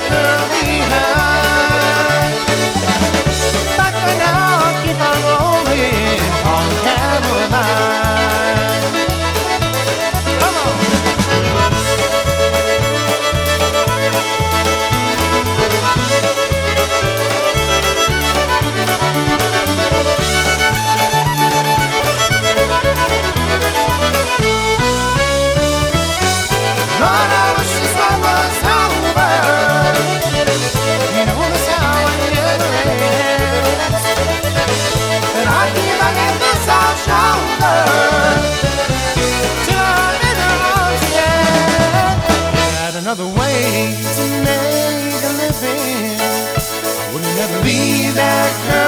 girl behind. But for now, keep on rolling on Caroline. Come on. Lord, I wish this life was over. You know that's how I never ends. And I'd be back at the South Shoulder till I'm in her arms again. Had another way to make a living. I wouldn't ever leave that girl.